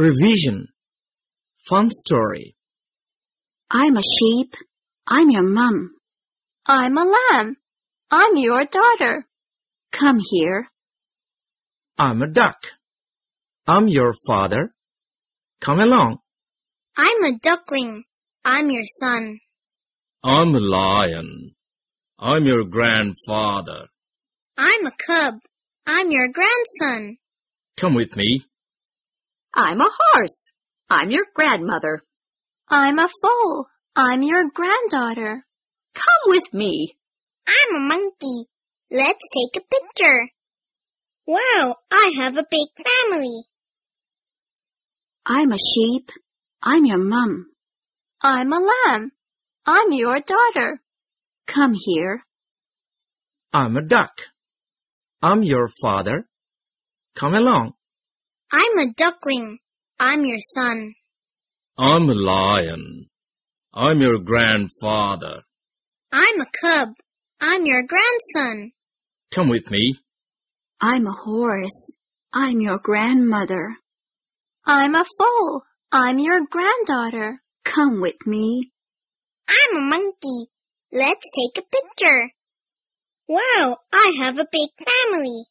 Revision. Fun story. I'm a sheep. I'm your mum. I'm a lamb. I'm your daughter. Come here. I'm a duck. I'm your father. Come along. I'm a duckling. I'm your son. I'm a lion. I'm your grandfather. I'm a cub. I'm your grandson. Come with me. I'm a horse. I'm your grandmother. I'm a foal. I'm your granddaughter. Come with me. I'm a monkey. Let's take a picture. Wow, I have a big family. I'm a sheep. I'm your mum. I'm a lamb. I'm your daughter. Come here. I'm a duck. I'm your father. Come along. I'm a duckling. I'm your son. I'm a lion. I'm your grandfather. I'm a cub. I'm your grandson. Come with me. I'm a horse. I'm your grandmother. I'm a foal. I'm your granddaughter. Come with me. I'm a monkey. Let's take a picture. Wow, I have a big family.